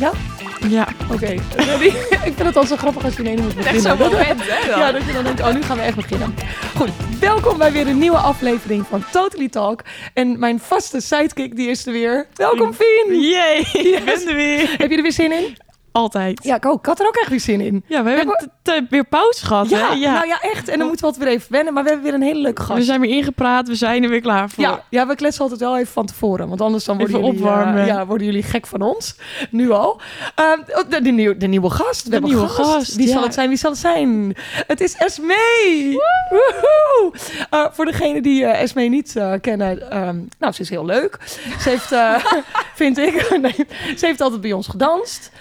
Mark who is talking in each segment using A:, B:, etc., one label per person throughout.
A: Ja?
B: Ja.
A: Oké. Ik vind het al zo grappig als je in één moet beginnen.
C: Echt zo'n moment, hè? Dan.
A: Ja, dat je dan denkt, nu gaan we echt beginnen. Goed, welkom bij weer een nieuwe aflevering van Totally Talk. En mijn vaste sidekick, die is er weer. Welkom, Fien!
B: Yay, ik ben er weer.
A: Heb je er weer zin in?
B: Altijd.
A: Ja, ik ook. Ik had er ook echt weer zin in.
B: Ja, we hebben weer pauze gehad, hè? Ja.
A: Nou ja, echt. En dan moeten we het weer even wennen. Maar we hebben weer een hele leuke gast.
B: We zijn weer ingepraat, we zijn er weer klaar voor.
A: Ja, we kletsen altijd wel even van tevoren. Want anders dan worden,
B: Even
A: jullie,
B: opwarmen.
A: worden jullie gek van ons. Nu al. De nieuwe gast. We hebben
B: nieuwe
A: een gast. Wie zal het zijn? Wie zal het zijn? Het is Esmee. Woehoe! Voor degenen die Esmee niet kennen. Ze is heel leuk. Ze heeft, vind ik... Nee, ze heeft altijd bij ons gedanst.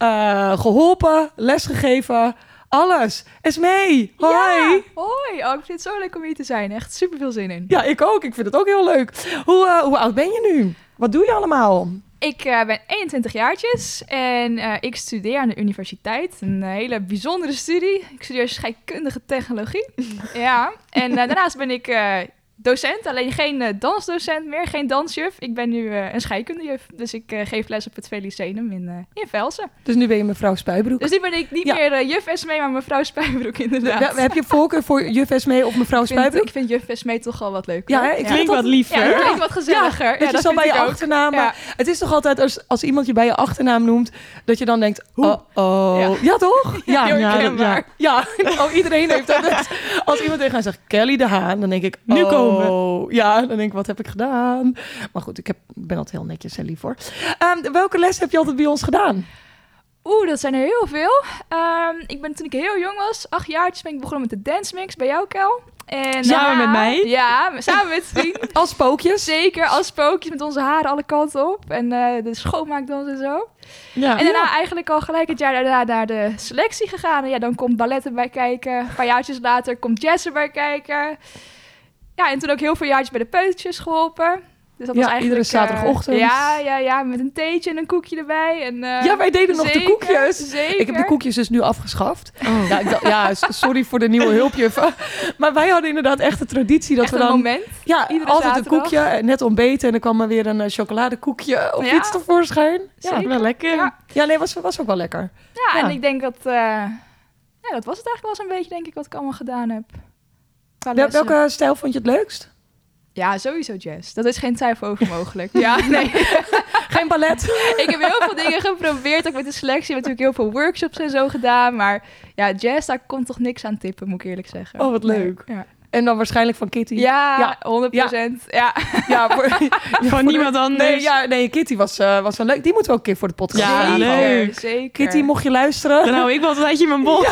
A: Geholpen, lesgegeven, alles. Esmee, hoi.
C: Ja, hoi. Oh, ik vind het zo leuk om hier te zijn. Echt super veel zin in.
A: Ja, ik ook. Ik vind het ook heel leuk. Hoe oud ben je nu? Wat doe je allemaal?
C: Ik ben 21 jaartjes en ik studeer aan de universiteit. Een hele bijzondere studie. Ik studeer scheikundige technologie. Ja, en daarnaast ben ik docent, alleen geen dansdocent meer, geen dansjuf. Ik ben nu een scheikundejuf, dus ik geef les op het VE Lyceum in Velsen.
A: Dus nu ben je mevrouw Spuibroek.
C: Dus nu ben ik niet meer juf Esmee, maar mevrouw Spuibroek inderdaad.
A: Heb je voorkeur voor juf Esmee of mevrouw Spuibroek?
C: Ik vind juf Esmee toch wel wat leuker.
A: Ja, ik
B: Klinkt wat liever.
C: Ja, dat klinkt wat gezelliger.
A: Ja, dat je zo bij je
C: vind ik ook.
A: achternaam...
C: Ja.
A: Het is toch altijd als iemand je bij je achternaam noemt... dat je dan denkt...
C: Ja.
A: Ja, toch? Ja,
C: Heel herkenbaar.
A: Ja, iedereen heeft dat. Als iemand tegen mij zegt, Kelly de Haan, dan denk ik...
B: Nu komen we.
A: Ja, dan denk ik, wat heb ik gedaan? Maar goed, ik ben altijd heel netjes en lief hoor. Welke les heb je altijd bij ons gedaan?
C: Dat zijn er heel veel. Toen ik heel jong was, 8 jaartjes, ben ik begonnen met de Dance Mix bij jou, Kel. En
B: Samen met mij?
C: Ja, samen met Fien.
A: Als spookjes?
C: Zeker, als spookjes met onze haren alle kanten op. En de schoonmaakdans en zo.
B: Ja.
C: En daarna eigenlijk al gelijk het jaar daarna naar de selectie gegaan. En ja, dan komt ballet erbij kijken. Een paar jaartjes later komt jazz erbij kijken. Ja, en toen ook heel veel jaartjes bij de peutertjes geholpen. Dus dat was eigenlijk
A: iedere zaterdagochtend.
C: Ja, met een theetje en een koekje erbij. En,
A: Ja, wij deden nog de koekjes.
C: Zeker.
A: Ik heb de koekjes dus nu afgeschaft.
B: Oh.
A: Sorry voor de nieuwe hulpjuffen. Maar wij hadden inderdaad echt de traditie dat
C: echt
A: we
C: een
A: dan...
C: moment.
A: Ja,
C: Iedere
A: altijd
C: zaterdag.
A: een koekje, net ontbeten en dan kwam er weer een chocoladekoekje of
C: Ja.
A: iets tevoorschijn. Ja,
C: Zeker.
B: Wel lekker.
C: Ja.
A: nee, was ook wel lekker.
C: Ja,
A: Ja.
C: en ik denk dat... dat was het eigenlijk wel zo'n beetje, denk ik, wat ik allemaal gedaan heb. Qua
A: Wel-
C: lessen.
A: welke stijl vond je het leukst?
C: Ja, sowieso jazz. Dat is geen twijfel over mogelijk. Ja, nee.
A: Geen ballet?
C: Ik heb heel veel dingen geprobeerd, ook met de selectie. Ik heb natuurlijk heel veel workshops en zo gedaan. Maar ja, jazz, daar komt toch niks aan tippen, moet ik eerlijk zeggen.
A: Oh, wat leuk.
C: Nee, ja.
A: En dan waarschijnlijk van Kitty.
C: Ja, 100%. Ja.
B: Van niemand anders.
A: Nee, Kitty was wel leuk. Die moeten we ook een keer voor de podcast
B: Ja,
A: gaan.
B: leuk.
C: Zeker.
A: Kitty, mocht je luisteren.
B: Dan hou ik wel een tijdje in mijn bol.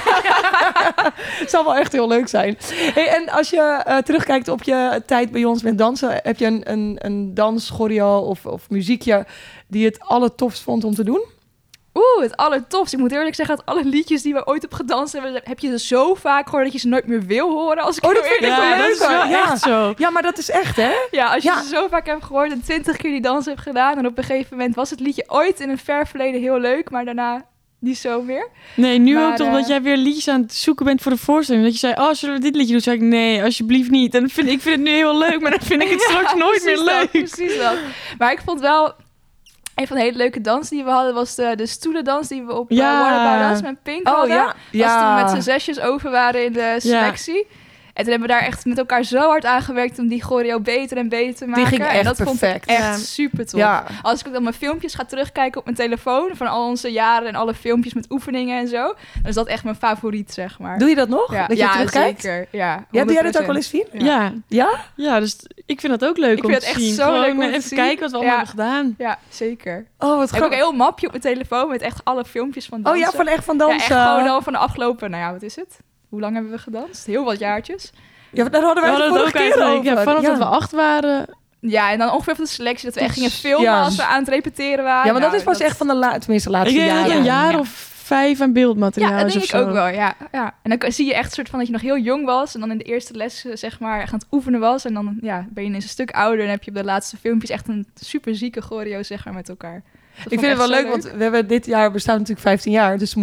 A: Het zal wel echt heel leuk zijn. Hey, en als je terugkijkt op je tijd bij ons met dansen... heb je een dans, choreo of muziekje... die je het allertofst vond om te doen?
C: Het allertofst. Ik moet eerlijk zeggen, dat alle liedjes die we ooit op gedanst hebben... heb je ze zo vaak gehoord dat je ze nooit meer wil horen. Als ik
A: Oh, dat
C: heel
A: vind ik
C: eerlijk
A: wel
C: ben.
A: leuk.
B: Dat is wel echt zo.
A: Ja, maar dat is echt, hè?
C: Ja, als je
A: Ja.
C: ze zo vaak hebt gehoord en 20 keer die dans hebt gedaan... en op een gegeven moment was het liedje ooit in een ver verleden heel leuk... maar daarna niet zo meer.
B: Nee, nu
C: Maar,
B: ook toch dat jij weer liedjes aan het zoeken bent voor de voorstelling. Dat je zei, zullen we dit liedje doen? Zei ik, nee, alsjeblieft niet. En ik vind het nu heel leuk, maar dan vind ik het straks nooit meer leuk.
C: Precies dat. Maar ik vond wel... Een van de hele leuke dansen die we hadden... was de stoelendans die we op What About Us met Pink hadden.
A: ja.
C: Als toen we met z'n zesjes over waren in de selectie. En toen hebben we daar echt met elkaar zo hard aan gewerkt... om die choreo beter en beter te maken.
A: Die ging echt
C: en dat
A: perfect.
C: vond ik
B: Ja.
C: echt super tof.
A: Ja.
C: Als ik ook dan mijn filmpjes ga terugkijken op mijn telefoon... van al onze jaren en alle filmpjes met oefeningen en zo... dan is dat echt mijn favoriet, zeg maar.
A: Doe je dat nog?
C: Ja,
A: Dat je terugkijkt?
C: zeker. Ja,
A: Ja, doe jij dat ook
C: 100%.
A: wel eens, Fien?
B: Ja.
A: Ja?
B: Dus ik vind dat ook leuk
C: Ik
B: om
C: vind
B: te
C: het echt
B: zien.
C: zo
B: Gewoon
C: leuk om te
B: even
C: zien.
B: kijken wat we allemaal
C: Ja.
B: hebben gedaan.
C: Ja, zeker.
A: Oh, wat
C: Ik heb ook een
A: grappig.
C: heel mapje op mijn telefoon... met echt alle filmpjes van
A: Oh
C: dansen.
A: ja, van
C: Ja,
A: dansen.
C: echt gewoon al van de afgelopen... Nou ja, wat is het? Hoe lang hebben we gedanst? Heel wat jaartjes.
A: Ja, daar hadden
B: We
A: wij
B: hadden
A: het
B: het
A: vorige
B: ook
A: keer
B: eigenlijk.
A: over.
B: Ja, vanaf dat we 8 waren.
C: Ja, en dan ongeveer van de selectie... dat we echt
B: Dus,
C: gingen filmen
A: ja.
C: als we aan het repeteren waren.
A: Ja, maar dat
C: Nou,
A: is pas echt van de tenminste
B: Ik
A: laatste
B: denk dat
A: jaren.
B: je een jaar
C: Ja.
B: of 5 aan beeldmateriaal
C: Ja, dat
B: is
C: denk
B: of
C: ik
B: zo.
C: ook wel, ja. En dan zie je echt soort van dat je nog heel jong was... en dan in de eerste les, zeg maar, echt aan het oefenen was... en dan ben je ineens een stuk ouder... en heb je op de laatste filmpjes echt een super zieke choreo, zeg maar, met elkaar.
A: Ik vind het wel leuk, want we hebben dit jaar bestaan natuurlijk 15 jaar, dus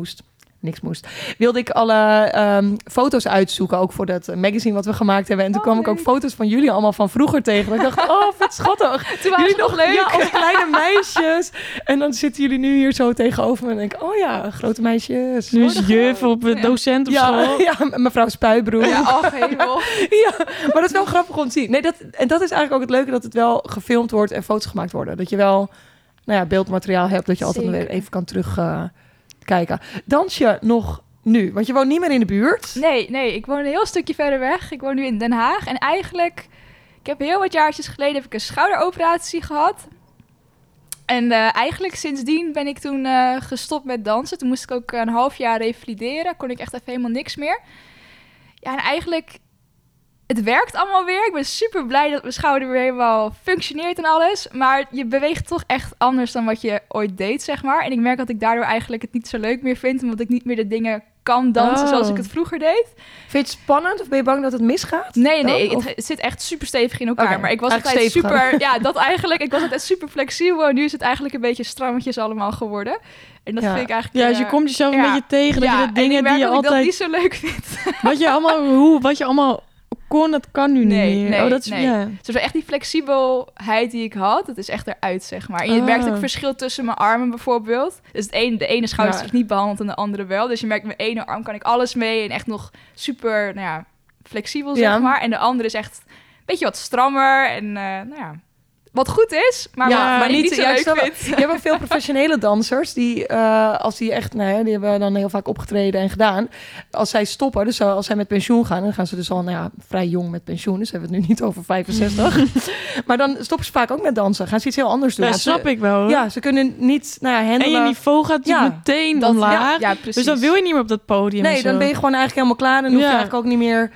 A: wilde ik alle foto's uitzoeken, ook voor dat magazine wat we gemaakt hebben. En toen kwam ik ook
C: leuk.
A: foto's van jullie allemaal van vroeger tegen. Ik dacht, wat schattig.
C: Toen waren
A: Jullie
C: ze nog leuk.
A: Ja, als kleine meisjes. En dan zitten jullie nu hier zo tegenover me en denk ik, oh ja, grote meisjes.
B: Nu is juf op docent op
A: Ja,
B: school.
A: ja, mevrouw Spuibroek.
C: Ja, hemel.
A: Ja, maar dat is wel grappig om te zien. Nee, en dat is eigenlijk ook het leuke, dat het wel gefilmd wordt en foto's gemaakt worden. Dat je wel beeldmateriaal hebt, dat je altijd
C: Zeker.
A: weer even kan terugkijken. Dans je nog nu? Want je woont niet meer in de buurt.
C: Nee, ik woon een heel stukje verder weg. Ik woon nu in Den Haag. En eigenlijk, ik heb heel wat jaartjes geleden heb ik een schouderoperatie gehad. En eigenlijk sindsdien ben ik toen gestopt met dansen. Toen moest ik ook een half jaar revalideren. Kon ik echt even helemaal niks meer. Ja, en eigenlijk, het werkt allemaal weer. Ik ben super blij dat mijn schouder weer helemaal functioneert en alles. Maar je beweegt toch echt anders dan wat je ooit deed, zeg maar. En ik merk dat ik daardoor eigenlijk het niet zo leuk meer vind. Omdat ik niet meer de dingen kan dansen zoals ik het vroeger deed.
A: Vind je het spannend of ben je bang dat het misgaat?
C: Nee,
A: Of-
C: het zit echt super stevig in elkaar.
A: Oké,
C: Maar ik was
A: eigenlijk
C: altijd super...
A: steviger.
C: Ja, dat eigenlijk. Ik was altijd super flexibel. En nu is het eigenlijk een beetje strammetjes allemaal geworden. En dat
A: Ja.
C: vind ik eigenlijk...
B: Ja, dus je komt jezelf een
C: ja.
B: beetje tegen. Dat je de
C: en
B: dingen
C: ik merk
B: die je
C: dat ik dat
B: altijd...
C: niet zo leuk vind.
B: Wat je allemaal kon, dat kan nu
C: Nee,
B: niet meer.
C: nee,
B: dat is,
C: nee.
B: ja.
C: Dus echt die flexibelheid die ik had, dat is echt eruit, zeg maar. En je merkt ook verschil tussen mijn armen bijvoorbeeld. Dus de ene schouder is niet behandeld en de andere wel. Dus je merkt, mijn ene arm kan ik alles mee en echt nog super, flexibel, zeg maar. En de andere is echt een beetje wat strammer en, wat goed is, maar,
A: Ja,
C: maar niet zo
A: ik
C: leuk
A: snap het.
C: vind.
A: Je hebt wel veel professionele dansers die, als die echt, die hebben dan heel vaak opgetreden en gedaan. Als zij stoppen, dus als zij met pensioen gaan, dan gaan ze dus al vrij jong met pensioen. Dus hebben we het nu niet over 65. Maar dan stoppen ze vaak ook met dansen. Gaan ze iets heel anders doen.
B: Dat
A: Ja,
B: snap ik wel. Hoor.
A: Ja, ze kunnen niet handelen.
B: En je niveau gaat natuurlijk meteen omlaag.
C: Ja, precies.
B: Dus dan wil je niet meer op dat podium.
A: Nee,
B: en zo.
A: dan ben je gewoon eigenlijk helemaal klaar. En dan hoef je
B: Ja.
A: eigenlijk ook niet meer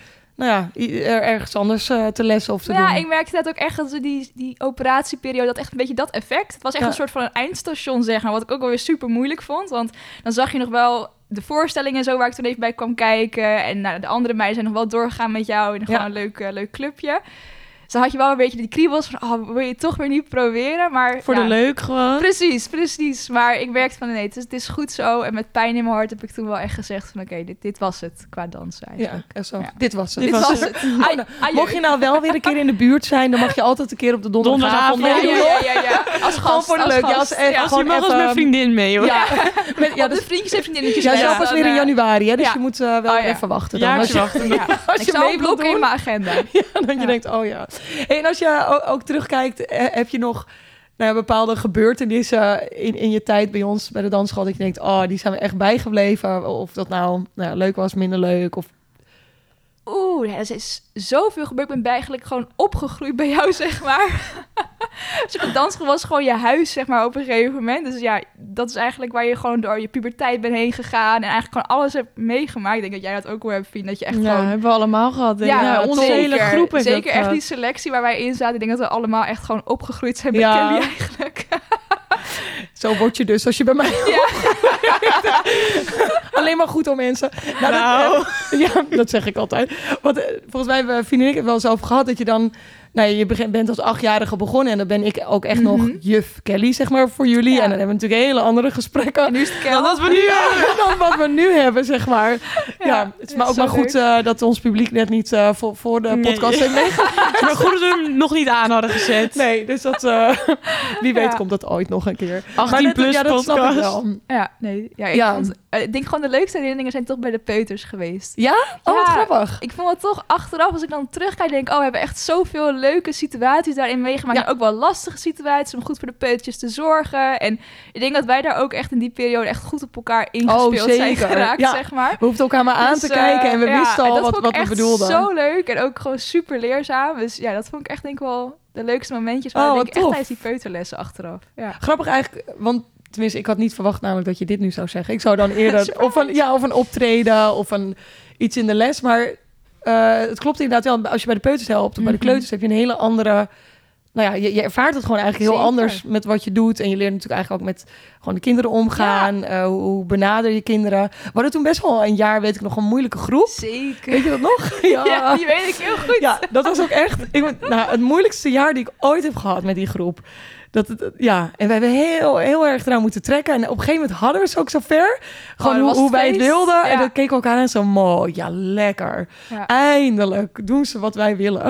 A: ergens anders te lessen of te doen.
C: Ja, ik merkte dat ook echt, dat die operatieperiode, dat echt een beetje dat effect. Het was echt een soort van een eindstation, zeg maar, wat ik ook wel weer super moeilijk vond. Want dan zag je nog wel de voorstellingen en zo, waar ik toen even bij kwam kijken. En de andere meiden zijn nog wel doorgegaan met jou in gewoon een leuk clubje. Dus dan had je wel een beetje die kriebels van, wil je het toch weer niet proberen? Maar
B: Voor de leuk gewoon.
C: Precies. Maar ik merkte van, nee, het is goed zo. En met pijn in mijn hart heb ik toen wel echt gezegd van, oké, dit was het qua dansen eigenlijk.
A: Ja, zo.
C: Ja.
A: Dit was het.
C: Dit was het.
A: Mocht je nou wel weer een keer in de buurt zijn, dan mag je altijd een keer op de donderdagavond
B: Donderdagavond,
A: meedoen.
C: Ja. Als
A: Gewoon
C: gast.
A: voor de
C: als
A: leuk. Ja,
C: gast.
A: als
C: Ja.
B: Als je mag als mijn vriendin mee, hoor.
A: Ja,
C: Ja, de vriendjes en vriendinnetjes.
A: ja,
C: mee,
A: zelf pas weer in januari, hè, dus
C: Ja.
A: je moet wel
C: ja.
A: even wachten. Dan.
B: Jaartje wachten.
C: Ja.
A: Als
C: Ik
A: je
C: zou
A: mee
C: een
A: wilt
C: blok in
A: doen.
C: mijn agenda.
A: Ja, dat je denkt, oh ja. Hey, en als je ook terugkijkt, heb je nog bepaalde gebeurtenissen in je tijd bij ons, bij de dansschool, dat je denkt, oh, die zijn we echt bijgebleven. Of dat leuk was, minder leuk. Of...
C: Er is zoveel gebeurd. Ik ben eigenlijk gewoon opgegroeid bij jou, zeg maar. Dus op dansschool was gewoon je huis, zeg maar, op een gegeven moment. Dus ja, dat is eigenlijk waar je gewoon door je puberteit bent heen gegaan. En eigenlijk gewoon alles hebt meegemaakt. Ik denk dat jij dat ook wel hebt, Fien. Dat je echt gewoon...
B: hebben we allemaal gehad. Denk ik.
C: Ja,
B: onze
C: zeker.
B: hele groep heeft
C: Zeker
B: dat
C: echt
B: gehad.
C: die selectie waar wij in zaten. Ik denk dat we allemaal echt gewoon opgegroeid zijn met
A: Ja.
C: Kelly eigenlijk.
A: Zo word je dus als je bij mij...
C: Ja.
A: Alleen maar goed om mensen. Dat zeg ik altijd. Want volgens mij hebben Fien en ik het wel eens over gehad, dat je dan... je bent als 8-jarige begonnen en dan ben ik ook echt nog juf Kelly, zeg maar, voor jullie.
C: Ja.
A: En dan hebben we natuurlijk hele andere gesprekken.
C: En nu is het Kel.
B: Dat we nu
A: Dan wat we nu hebben, zeg maar. Ja, het is maar ook
C: zo
A: maar goed dat ons publiek net niet voor de podcast heeft meegemaakt.
B: Maar goed dat we hem nog niet aan hadden gezet.
A: Nee, dus dat... wie weet komt dat ooit nog een keer.
B: 18 plus
A: dat snap ik
B: podcast.
A: wel.
C: Ja, nee. Ja, ik denk gewoon de leukste herinneringen zijn toch bij de peuters geweest.
A: Ja? Oh, wat
C: Ja.
A: grappig.
C: Ik vond het toch achteraf, als ik dan terugkijk, denk ik, we hebben echt zoveel leuke situaties daarin meegemaakt.
A: Ja.
C: En ook wel lastige situaties om goed voor de peutertjes te zorgen. En ik denk dat wij daar ook echt in die periode echt goed op elkaar ingespeeld zijn
A: zeker.
C: geraakt,
A: Ja.
C: zeg maar.
A: We hoefden elkaar maar aan
C: Dus,
A: te kijken en we wisten
C: en
A: al
C: dat
A: wat
C: vond ik
A: we
C: echt
A: bedoelden.
C: zo leuk en ook gewoon super leerzaam. Dus ja, dat vond ik echt denk ik wel de leukste momentjes. Maar
A: Oh,
C: denk
A: wat
C: ik echt
A: tof.
C: tijdens die peuterlessen achteraf. Ja.
A: Grappig eigenlijk, want tenminste, ik had niet verwacht namelijk dat je dit nu zou zeggen. Ik zou dan eerder of een optreden of iets in de les. Maar het klopt inderdaad wel. Als je bij de peuters helpt of bij de kleuters heb je een hele andere... je ervaart het gewoon eigenlijk heel
C: Zeker.
A: anders met wat je doet. En je leert natuurlijk eigenlijk ook met gewoon de kinderen omgaan. Hoe benader je kinderen. We hadden toen best wel een jaar, weet ik nog, een moeilijke groep.
C: Zeker.
A: Weet je dat nog?
C: Ja, die weet ik heel goed.
A: Ja, dat was ook echt het moeilijkste jaar die ik ooit heb gehad met die groep. En we hebben heel erg eraan moeten trekken. En op een gegeven moment hadden we ze ook zo ver. Gewoon
C: dat was
A: hoe wij het
C: feest.
A: wilden.
C: Ja.
A: En dan keken we elkaar aan zo mooi. Ja, lekker.
C: Ja.
A: Eindelijk doen ze wat wij willen.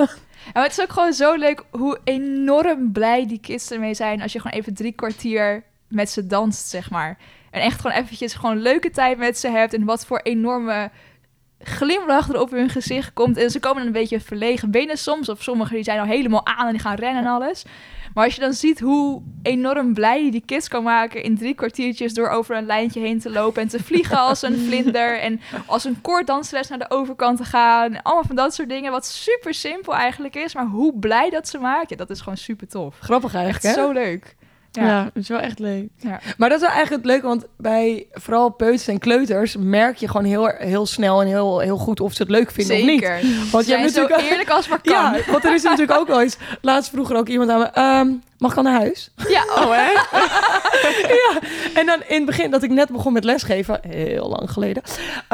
C: En het is ook gewoon zo leuk hoe enorm blij die kids ermee zijn als je gewoon even 3 kwartier met ze danst, zeg maar. En echt gewoon eventjes gewoon leuke tijd met ze hebt en wat voor enorme glimlach er op hun gezicht komt. En ze komen dan een beetje verlegen binnen soms. Of sommigen die zijn al helemaal aan en die gaan rennen en alles. Maar als je dan ziet hoe enorm blij je die kids kan maken in 3 kwartiertjes door over een lijntje heen te lopen en te vliegen als een vlinder en als een koorddansles naar de overkant te gaan. Allemaal van dat soort dingen, wat super simpel eigenlijk is. Maar hoe blij dat ze maken, dat is gewoon super tof.
A: Grappig eigenlijk,
C: Echt
A: hè?
C: zo leuk.
B: Ja, dat is wel echt leuk.
C: Ja.
A: Maar dat is wel eigenlijk het leuke, want bij vooral peuters en kleuters merk je gewoon heel snel en heel goed of ze het leuk vinden of niet.
C: Zeker.
A: Want je hebt
C: Zijn zo
A: natuurlijk
C: eerlijk als maar kan.
A: Ja, want er is natuurlijk ook wel eens. Laatst vroeger ook iemand aan me. Mag ik al naar huis?
C: Ja, oh hè?
A: Ja. En dan in het begin dat ik net begon met lesgeven, heel lang geleden.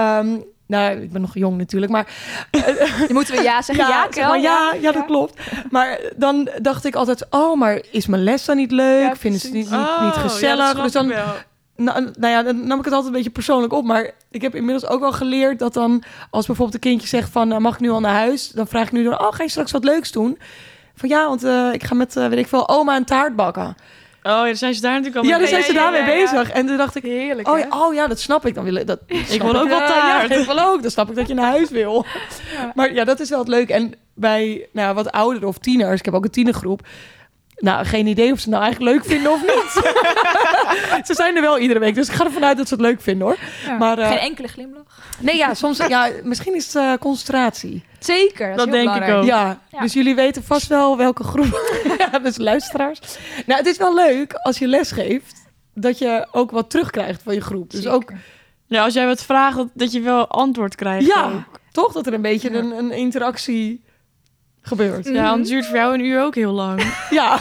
A: Nou, ik ben nog jong natuurlijk, maar...
C: Dan moeten we ja zeggen. Ja,
A: zeg maar,
C: Kel,
A: ja, dat klopt. Maar dan dacht ik altijd, maar is mijn les dan niet leuk?
C: Ja,
A: Vinden ze het niet
B: Oh,
A: gezellig?
B: Ja,
A: Dus dan, nou ja, dan nam ik het altijd een beetje persoonlijk op. Maar ik heb inmiddels ook wel geleerd dat dan... als bijvoorbeeld een kindje zegt van... mag ik nu al naar huis? Dan vraag ik nu door... ga je straks wat leuks doen? Van ja, want ik ga met, weet ik veel, oma een taart bakken.
B: Oh, ja, dan zijn ze daar natuurlijk al
A: Ja,
B: mee
A: dan zijn ze daarmee
C: ja.
A: bezig. En toen dacht ik...
C: Heerlijk,
A: Oh ja, dat snap ik. Dan wil dat
B: Ik wil ook wel taart.
A: Ja, ik wil ook. Dan snap ik dat je naar huis wil.
C: Ja.
A: Maar ja, dat is wel het leuke. En bij wat ouderen of tieners... Ik heb ook een tienergroep... Nou, geen idee of ze nou eigenlijk leuk vinden of niet. Ze zijn er wel iedere week, dus ik ga ervan uit dat ze het leuk vinden, hoor.
C: Ja.
A: Maar,
C: Geen enkele glimlach.
A: Nee, ja, soms... Ja, misschien is het concentratie.
C: Zeker,
B: Dat
C: is heel
B: denk ik
C: belangrijk.
B: ook.
A: Ja,
C: Ja.
A: dus jullie weten vast wel welke groep... ja, dus luisteraars. Nou, het is wel leuk als je les geeft... dat je ook wat terugkrijgt van je groep. Dus
C: Zeker.
A: ook...
B: Ja, als jij wat vraagt, dat je wel antwoord krijgt.
A: Ja,
B: ook.
A: toch? Dat er een beetje
C: Ja.
A: een interactie gebeurt.
B: Ja, anders duurt het voor jou een uur ook heel lang.
A: Ja.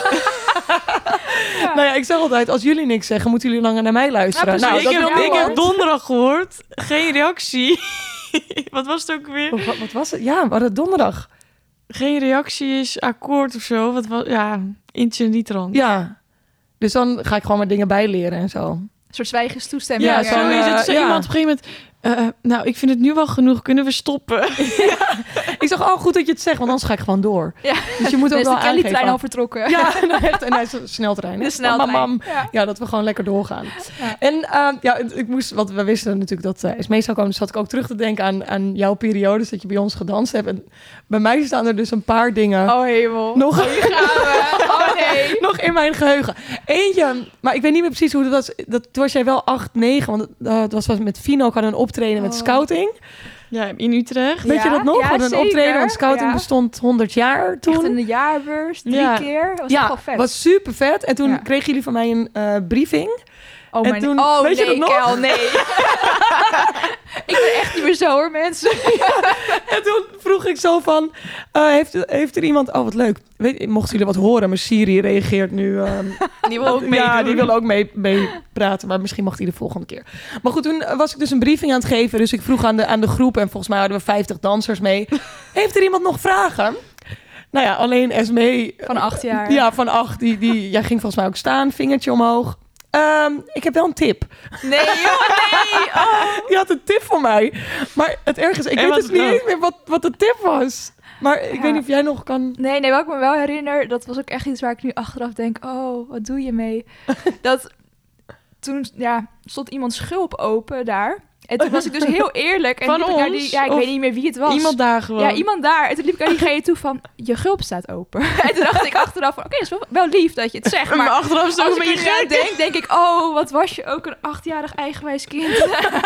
A: Nou ja, ik zeg altijd, als jullie niks zeggen, moeten jullie langer naar mij luisteren.
C: Ja, precies.
A: nou,
B: ik
A: dat
B: heb,
A: wil
B: ik
A: niemand.
B: heb donderdag gehoord. Geen reactie. Wat was het ook weer?
A: Wat was het? Ja, we hadden donderdag.
B: Geen reactie is akkoord of zo. Wat was, ja, iets in die trant.
A: Ja. Dus dan ga ik gewoon maar dingen bijleren en zo.
C: Een soort zwijgenstoestemming.
A: Ja,
B: Ja, zo is het. Zo
A: ja.
B: iemand op een gegeven moment... nou, ik vind het nu wel genoeg. Kunnen we stoppen?
A: Ik zeg, goed dat je het zegt, want anders ga ik gewoon door.
C: Ja.
A: Dus je moet ook
C: Dan is
A: wel
C: de Kelly-trein
A: aangeven.
C: al vertrokken.
A: Ja, echt. En hij is een sneltrein. hè?
C: De sneltrein.
A: Mam.
C: Ja.
A: Ja, dat we gewoon lekker doorgaan.
C: Ja.
A: En ik moest, want we wisten natuurlijk dat Esmee zou komen, dus zat ik ook terug te denken aan jouw periodes dat je bij ons gedanst hebt. En bij mij staan er dus een paar dingen
C: Oh hemel.
A: nog,
C: Hier gaan we. Oh nee.
A: nog in mijn geheugen. Eentje, maar ik weet niet meer precies hoe dat was. Toen was jij wel 8, 9, want het was met Fino, ik had een optreden met
C: Oh.
A: scouting.
B: Ja, in Utrecht.
A: Weet je dat nog? We hadden een
C: zeker.
A: optreden, want scouting
C: Ja.
A: bestond 100 jaar toen.
C: Echt een jaarbeurs, 3
B: Ja.
C: keer. Dat was echt
A: Ja,
C: wel vet.
A: was super vet. En toen
C: Ja.
A: kregen jullie van mij een briefing.
C: Oh,
A: en
C: mijn...
A: toen-
C: oh
A: weet je
C: nee,
A: dat nog?
C: Kel, nee. Ik ben echt niet meer zo hoor, mensen.
A: En toen vroeg ik zo van, heeft er iemand... Oh, wat leuk. Mochten jullie wat horen, maar Siri reageert nu...
B: Die wil ook meedoen.
A: Ja, die wil ook mee praten, maar misschien mag hij de volgende keer. Maar goed, toen was ik dus een briefing aan het geven. Dus ik vroeg aan de groep, en volgens mij hadden we 50 dansers mee. Heeft er iemand nog vragen? Nou ja, alleen Esmee...
C: Van 8 jaar.
A: Ja, van 8. Jij ging volgens mij ook staan, vingertje omhoog. Ik heb wel een tip.
C: Nee, joh, nee. Oh.
A: Die had een tip voor mij. Maar het erg is, ik
B: En
A: weet
B: wat
A: dus niet
B: dan?
A: eens meer wat de tip was. Maar ik
C: Ja.
A: weet niet of jij nog kan...
C: Nee, wat ik me wel herinner, dat was ook echt iets waar ik nu achteraf denk, oh, wat doe je mee? Dat toen, stond iemand schulp open daar. En toen was ik dus heel eerlijk. En
B: Van
C: liep ik naar
B: ons?
C: die, ik
B: Of
C: weet niet meer wie het was.
B: Iemand daar gewoon.
C: Ja, iemand daar. En toen liep ik naar diegene toe van, je gulp staat open. En toen dacht ik achteraf van, oké, dat is wel lief dat je het zegt.
B: Maar
C: Maar
B: achteraf is het ook
C: als
B: een
C: ik
B: beetje
C: er nu
B: gek.
C: aan denk ik, oh, wat was je ook een 8-jarig eigenwijs kind.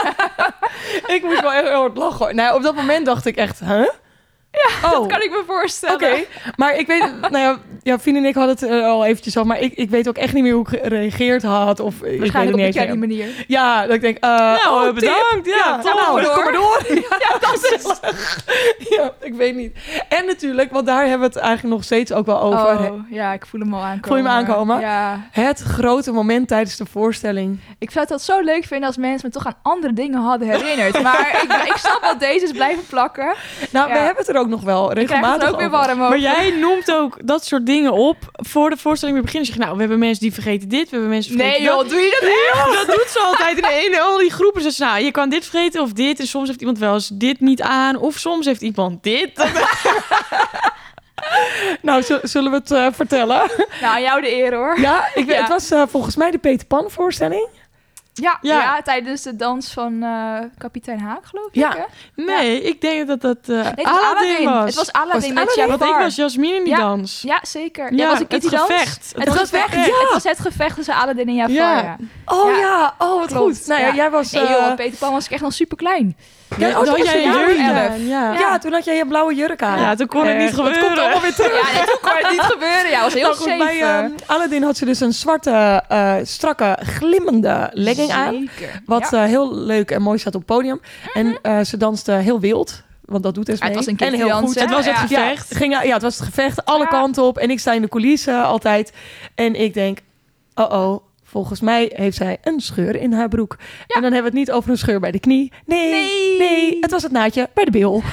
A: Ik moest wel heel hard lachen. Nou, op dat moment dacht ik echt, huh? Ja,
C: Dat kan ik me voorstellen.
A: Oké, maar ik weet... Nou ja, Fien en ik hadden het al eventjes over. Maar ik weet ook echt niet meer hoe ik gereageerd had. Of, ik weet het
C: Waarschijnlijk op
A: niet
C: een
A: eens
C: kleine
A: meer.
C: manier.
A: Ja, dat ik denk...
B: Nou,
A: tip.
B: bedankt. Ja,
A: Ja,
B: toch.
A: nou, kom maar door.
C: Ja, dat is...
A: Ja, ik weet niet. En natuurlijk, want daar hebben we het eigenlijk nog steeds ook wel over.
C: Oh, ja, ik voel hem al aankomen.
A: Voel je hem aankomen?
C: Ja.
A: Het grote moment tijdens de voorstelling.
C: Ik zou het dat zo leuk vinden als mensen me toch aan andere dingen hadden herinnerd. Maar ik snap dat deze is blijven plakken.
A: Nou,
C: Ja.
A: we hebben het er ook nog wel
C: Ik krijg
A: regelmatig
C: het ook weer
A: over.
C: warm over.
B: Maar jij noemt ook dat soort dingen op voor de voorstelling weer beginnen. Zeg je, nou, we hebben mensen die vergeten dit, we hebben mensen vergeten
C: Nee
B: dat.
C: joh, doe je dat echt?
B: Ja, dat doet ze altijd in al die groepen. Ze nou, je kan dit vergeten of dit. En soms heeft iemand wel eens dit niet aan. Of soms heeft iemand dit.
A: Nou, zullen we het vertellen?
C: Nou, aan jou de eer hoor.
A: Ja,
C: Ja.
A: het was volgens mij de Peter Pan voorstelling.
C: Ja, tijdens de dans van kapitein Haak, geloof ik.
A: Ja.
C: Hè?
B: Nee, ik denk dat dat
C: Nee, het was
B: Aladdin was.
C: Het was Aladdin
A: Was het
C: met
A: Aladdin?
C: Jafar.
B: Want ik was Jasmine in die
C: Ja.
B: dans.
C: Ja, zeker.
B: Ja,
C: Jij was een
B: het
C: Kitty dans.
B: gevecht.
C: Het was het gevecht.
A: Ja.
C: Het was het gevecht tussen Aladdin en Jafar.
B: Ja.
C: Ja.
A: Oh
C: Ja.
A: ja, oh wat
C: Klopt.
A: goed. Nou ja,
C: Ja.
A: jij was...
C: Nee joh, Peter Pan was ik echt nog super klein.
A: Ja,
B: Ja,
A: oh,
B: dan
A: toen
B: had
A: was
B: jij een
A: je
B: jurk
A: jaren
B: aan. Ja.
A: Ja, toen had jij je blauwe jurk aan.
B: Ja, toen kon het niet
A: Het
B: gebeuren.
A: komt allemaal weer terug.
C: Ja, nee, toen kon het niet gebeuren. Ja, was heel
A: Nou goed, bij
C: safe.
A: Aladdin had ze dus een zwarte, strakke, glimmende legging aan.
C: Zeker.
A: Wat
C: Ja.
A: heel leuk en mooi staat op het podium. En ze danste heel wild. Want dat doet Esmee.
C: Het was een
A: en heel
C: Kitty-dans,
A: goed.
C: hè?
B: Het was het
C: Ja.
B: gevecht.
A: Ja, het was het gevecht. Alle
C: Ja.
A: kanten op. En ik sta in de coulissen altijd. En ik denk, volgens mij heeft zij een scheur in haar broek.
C: Ja.
A: En dan hebben we het niet over een scheur bij de knie. Nee, het was het naadje bij de bil.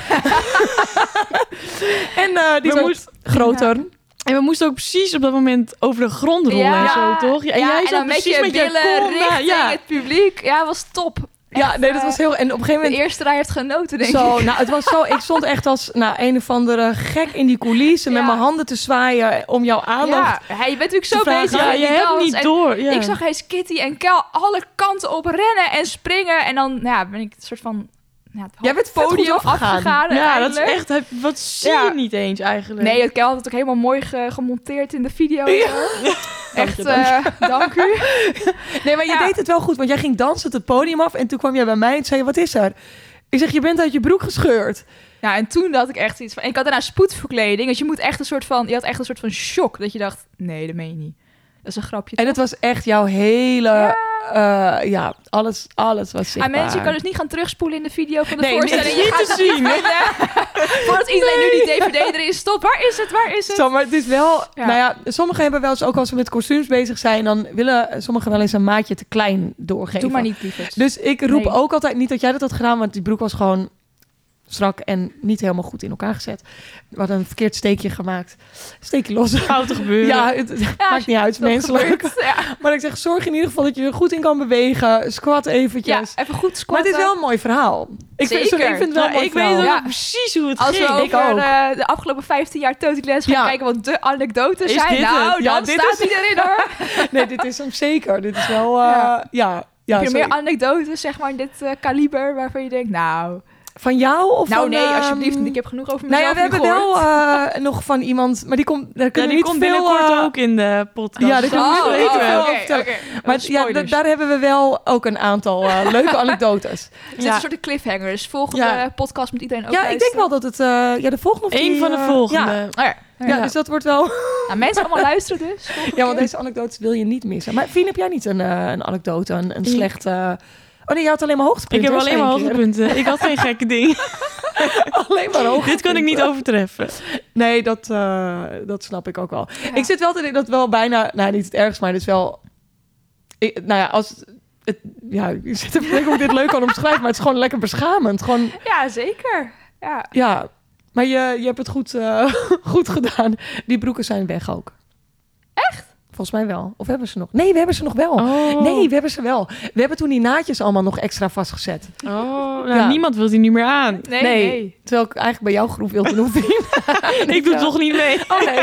A: En die
B: We
A: was groter.
B: En we moesten ook precies op dat moment over de grond rollen
C: Ja.
B: en zo, toch? Ja, en jij
C: en
B: zat
C: dan met
B: precies
C: je
B: met je
C: billen
B: kont naar-
C: richting het publiek. Ja, was top.
A: Ja,
C: Echt,
A: nee, dat was heel... En op een gegeven
C: De
A: moment...
C: eerste rij heeft genoten, denk ik.
A: Zo, nou, het was zo... Ik stond echt als een of andere gek in die coulissen... met
C: Ja.
A: mijn handen te zwaaien om jouw aandacht...
C: Ja, je bent natuurlijk zo
A: te vragen.
C: bezig
B: Ja,
C: met
B: je
C: die
B: hebt
C: dans.
B: niet
C: En
B: door. Ja.
C: Ik zag eens Kitty en Kel alle kanten op rennen en springen. En dan ben ik een soort van...
A: Jij bent vet goed
C: podium
A: afgegaan.
C: afgegaan.
B: Ja, dat is
C: uiteindelijk.
B: echt... Wat zie
C: Ja.
B: je niet eens eigenlijk?
C: Nee, het Kel had het ook helemaal mooi gemonteerd in de video. en
A: Ja.
C: zo. Echt,
A: Dank
C: dank u.
A: Nee, maar je
C: Ja.
A: deed het wel goed. Want jij ging dansen het podium af... en toen kwam jij bij mij en zei je, wat is er? Ik zeg, je bent uit je broek gescheurd.
C: Ja, en toen had ik echt iets van... Ik had daarna spoedverkleding. Dus je had echt een soort van shock. Dat je dacht, nee, dat meen je niet. Dat is een grapje.
A: En het was echt jouw hele... alles was zichtbaar.
C: Mensen, je kan dus niet gaan terugspoelen in de video van de
A: Nee,
C: voorstelling.
A: niet
C: Je gaat
A: te
C: het niet
A: zien.
C: vinden. Voordat iedereen nu die DVD erin stopt. Waar is het? Waar is het?
A: Zo, maar het is wel...
C: Ja.
A: Nou ja, sommigen hebben wel eens... Ook als we met kostuums bezig zijn... dan willen sommigen wel eens een maatje te klein doorgeven.
C: Doe maar niet, lieverd.
A: Dus ik roep
C: Nee.
A: ook altijd... Niet dat jij dat had gedaan... want die broek was gewoon strak en niet helemaal goed in elkaar gezet. We hadden een verkeerd steekje gemaakt. Steekje los.
B: Fouten gebeuren.
A: Ja, het maakt niet uit,
C: Dat
A: menselijk.
C: gebeurt, Ja.
A: Maar ik zeg, zorg in ieder geval dat je er goed in kan bewegen. Squat
C: Ja,
A: eventjes.
C: even goed
A: Maar
C: squatten.
A: het is wel een mooi verhaal. Ik vind
C: Zeker.
A: het wel een mooi
B: ik weet
A: verhaal.
B: ook
C: Ja.
B: precies hoe het
C: Als
B: ging.
C: we
A: ik
C: over
A: ook.
C: de afgelopen 15 jaar Toticles gaan
A: Ja.
C: kijken wat de anekdotes
B: Is
C: zijn.
B: dit
C: Nou,
B: het?
A: Ja,
C: dan
A: dit
C: staat
A: is-
C: hij erin hoor.
A: Nee, dit is hem zeker. Dit is wel...
C: Ja.
A: ja,
C: Heb je
A: sorry.
C: meer anekdotes, zeg maar, in dit kaliber waarvan je denkt, nou...
A: Van jou of
C: Nou
A: van...
C: nee, alsjeblieft, want ik heb genoeg over
A: Nou
C: mezelf
A: ja, we hebben
C: gehoord.
A: wel nog van iemand... Maar die komt... Daar
B: Ja,
A: kunnen
B: die
A: we niet
B: komt
A: veel...
B: binnenkort ook in de podcast.
A: Ja, daar kunnen we
C: Oh,
A: niet te veel over
C: oké,
A: vertellen.
C: oké.
A: Maar ja,
C: Spoilers.
A: daar hebben we wel ook een aantal leuke anekdotes.
C: Het is een soort cliffhanger. Dus volgende
B: Ja.
C: podcast moet iedereen ook
A: Ja, ik denk wel dat het... ja, de volgende... of
B: Eén
A: die,
B: van de volgende.
A: Ja,
C: Oh ja.
A: ja, dus dat wordt wel...
C: Nou, mensen allemaal luisteren dus.
A: Ja, want deze anekdotes wil je niet missen. Maar Fien, heb jij niet een anekdote, een slecht... Oh nee, je had alleen maar
B: Ik
A: hoogtepunten.
B: heb
A: hè,
B: alleen maar
A: zei je een
B: hoogtepunten. Ik had geen gekke dingen.
A: keer. Alleen maar hoogtepunten.
B: Dit kan ik niet overtreffen.
A: Nee, dat snap ik ook wel. Ik zit wel te denken dat wel bijna... Nou, niet het ergst, maar het is wel... nou ja, als... je zit te denken hoe ik dit leuk kan omschrijven, maar het is gewoon lekker beschamend. Gewoon,
C: Ja, zeker. Ja.
A: ja. Maar je hebt het goed gedaan. Die broeken zijn weg ook.
C: Echt?
A: Volgens mij wel. Of hebben we ze nog? Nee, we hebben ze nog wel.
B: Oh.
A: Nee, we hebben ze wel. We hebben toen die naadjes allemaal nog extra vastgezet.
B: Oh, nou,
A: Ja.
B: niemand wil die nu meer aan.
C: Nee.
A: Terwijl ik eigenlijk bij jouw groep wilde doen.
B: Ik doe toch niet mee.
A: Oh nee.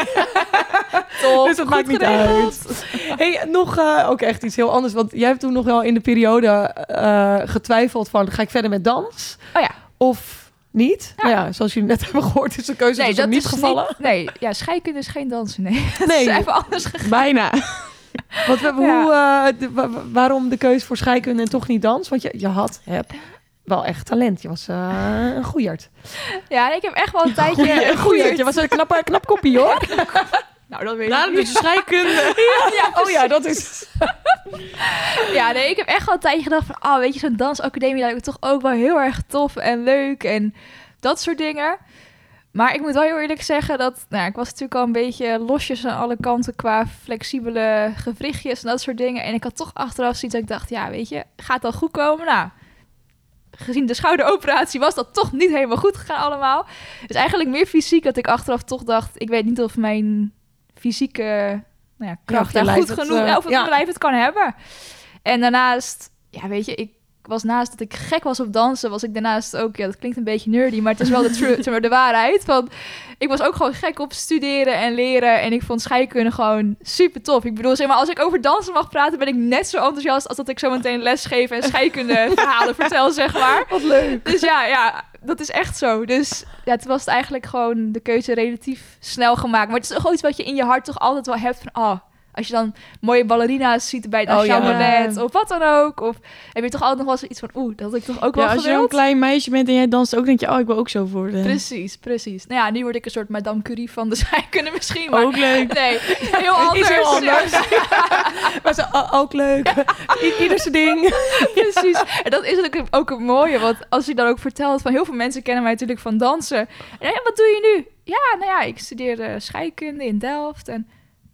C: Top.
A: Dus dat
C: Goed
A: maakt niet
C: geregeld.
A: uit. Hey, nog ook echt iets heel anders. Want jij hebt toen nog wel in de periode getwijfeld van... ga ik verder met dans?
C: Oh ja.
A: Of niet? Ja. Nou ja, zoals jullie net hebben gehoord... is de keuze dus ook niet gevallen.
C: Nee, ja, scheikunde is geen dansen. Nee, dat
A: Nee.
C: is even anders gegaan.
B: Bijna.
A: Waarom de keuze voor scheikunde en toch niet dans? Want je hebt wel echt talent. Je was een goeierd.
C: Ja, ik heb echt wel een tijdje...
A: Een goeierd. Je was een knap koppie, hoor.
C: Nou, dat weet
B: Nou,
C: ik
B: dat
C: niet.
B: is scheikunde.
A: Oh ja, dat is...
C: Ja, nee, ik heb echt wel een tijdje gedacht van... Oh, weet je, zo'n dansacademie lijkt me toch ook wel heel erg tof en leuk en dat soort dingen. Maar ik moet wel heel eerlijk zeggen dat... Nou, ik was natuurlijk al een beetje losjes aan alle kanten qua flexibele gewrichtjes en dat soort dingen. En ik had toch achteraf zoiets dat ik dacht, ja, weet je, gaat dat goed komen? Nou, gezien de schouderoperatie was dat toch niet helemaal goed gegaan allemaal. Dus eigenlijk meer fysiek dat ik achteraf toch dacht... Ik weet niet of mijn fysieke kracht
A: je
C: daar
A: lijf
C: goed
A: het,
C: genoeg... of het mijn lijf het kan hebben. En daarnaast, ja, weet je, ik was naast dat ik gek was op dansen, was ik daarnaast ook, ja, dat klinkt een beetje nerdy, maar het is wel de waarheid. Van, ik was ook gewoon gek op studeren en leren en ik vond scheikunde gewoon super tof. Ik bedoel, zeg maar, als ik over dansen mag praten, ben ik net zo enthousiast als dat ik zo meteen les geef en scheikunde verhalen vertel, zeg maar.
A: Wat leuk.
C: Dus ja, dat is echt zo. Dus ja, het was eigenlijk gewoon de keuze relatief snel gemaakt. Maar het is toch iets wat je in je hart toch altijd wel hebt van, als je dan mooie ballerina's ziet bij het Nationaal Ballet of wat dan ook. Of heb je toch altijd nog wel eens iets van, dat had ik toch ook wel gewild.
B: Als je een klein meisje bent en jij danst ook, denk je, ik wil ook zo worden.
C: Precies. Nou ja, nu word ik een soort Madame Curie van de scheikunde misschien. Maar
B: ook leuk.
C: Nee, heel anders.
A: Is heel anders. Maar ook leuk. Ieder zijn ding.
C: Precies. En dat is ook het mooie. Want als je dan ook vertelt van heel veel mensen kennen mij natuurlijk van dansen. En ja, wat doe je nu? Ja, nou ja, ik studeer scheikunde in Delft. En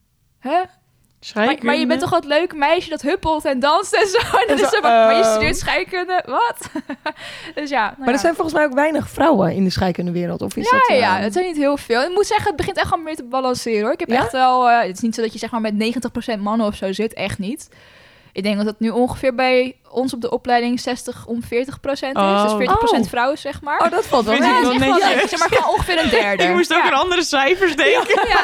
C: maar je bent toch wat leuk meisje dat huppelt en danst en zo. En dan is zo, maar je studeert scheikunde, wat? Dus ja.
A: Maar er zijn volgens mij ook weinig vrouwen in de scheikundewereld. Of is dat,
C: ja, het zijn niet heel veel. Ik moet zeggen, het begint echt wel meer te balanceren, hoor. Ik heb echt wel... het is niet zo dat je zeg maar met 90% mannen of zo zit. Echt niet. Ik denk dat het nu ongeveer bij ons op de opleiding 60 om 40% is. Dus 40% vrouwen, zeg maar.
A: Dat valt wel.
C: Ja, dat is echt wel netjes. Zeg maar gewoon ongeveer een derde.
B: Ik moest ook aan andere cijfers denken.
C: Ja.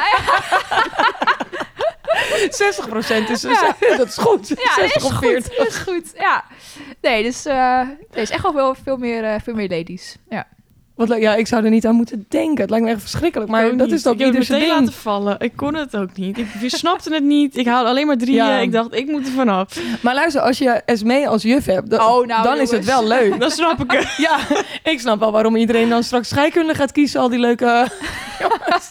A: 60% is dat is goed.
C: Ja,
A: 60 of 40.
C: Dat is goed. Ja. Nee, dus er is echt wel veel meer ladies. Ja.
A: Wat leuk. Ja, ik zou er niet aan moeten denken. Het lijkt me echt verschrikkelijk. Maar dat is ook ieder zijn ding.
B: laten vallen. Ik kon het ook niet. Ik snapte het niet. Ik haalde alleen maar 3. Ja. Ik dacht, ik moet er vanaf.
A: Maar luister, als je Esmee als juf hebt, dan is het wel leuk.
B: Dan snap ik het.
A: Ja, ik snap wel waarom iedereen dan straks scheikunde gaat kiezen. Al die leuke jongens.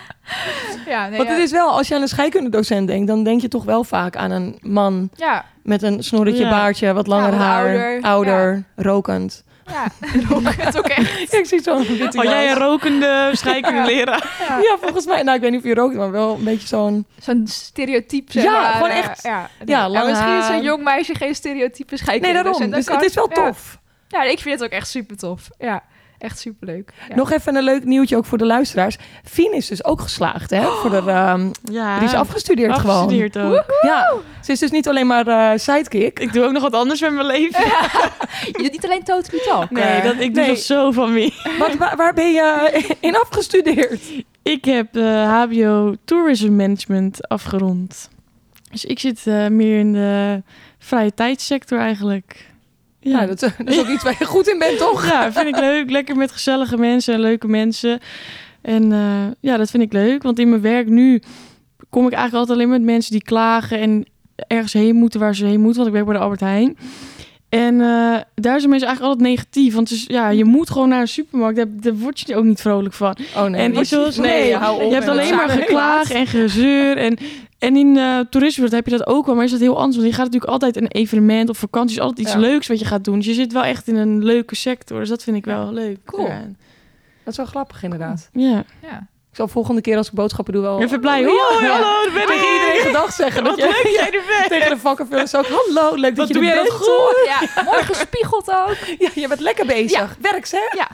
C: Ja, nee,
A: want het is wel, als je aan een scheikundedocent denkt, dan denk je toch wel vaak aan een man met een snorretje, baardje, wat langer haar, ouder, rokend.
C: Ja, rokend ook echt.
A: Ik zie zo'n witte jas.
B: Jij een rokende scheikundeleraar.
A: Ja, volgens mij. Nou, ik weet niet of je rookt, maar wel een beetje zo'n
C: stereotype, zeg maar.
A: Gewoon echt. Lang
C: misschien is
A: haar.
C: een jong meisje geen stereotype scheikunde.
A: Nee, daarom. Dus het is wel tof.
C: Ja, ik vind het ook echt super tof. Ja. Echt superleuk. Ja.
A: Nog even een leuk nieuwtje ook voor de luisteraars. Fien is dus ook geslaagd, hè? Voor de, die is afgestudeerd gewoon.
B: Ook.
A: Ja, ze is dus niet alleen maar sidekick.
B: Ik doe ook nog wat anders met mijn leven.
C: Je doet niet alleen Totally Talk.
B: Nee, ik doe dat zo van wie.
A: Waar ben je in afgestudeerd?
B: Ik heb HBO Tourism Management afgerond. Dus ik zit meer in de vrije tijdssector eigenlijk.
A: Ja, dat is ook iets waar je goed in bent, toch?
B: Ja, vind ik leuk. Lekker met gezellige mensen en leuke mensen. En dat vind ik leuk. Want in mijn werk nu kom ik eigenlijk altijd alleen met mensen die klagen en ergens heen moeten waar ze heen moeten. Want ik werk bij de Albert Heijn. En daar zijn mensen eigenlijk altijd negatief. Want dus, je moet gewoon naar een supermarkt. Daar word je ook niet vrolijk van.
A: Oh nee.
B: En je hebt alleen maar geklaag en gezeur. En in toerisme heb je dat ook wel. Maar is dat heel anders. Want je gaat natuurlijk altijd een evenement of vakantie. Is altijd iets leuks wat je gaat doen. Dus je zit wel echt in een leuke sector. Dus dat vind ik wel leuk.
A: Cool. Ja. Dat is wel grappig inderdaad.
B: Ja.
A: Ik zal volgende keer als ik boodschappen doe wel...
B: Even blij. Hallo, daar ben ik.
A: Tegen iedereen gedag zeggen.
B: Wat leuk dat jij er bent.
A: Tegen de vakkenvullers ook. Hallo, leuk dat je er bent.
B: Wat doe goed?
C: Ja, mooi gespiegeld ook.
A: Ja, je bent lekker bezig.
C: Ja.
A: Werks, hè?
C: Ja.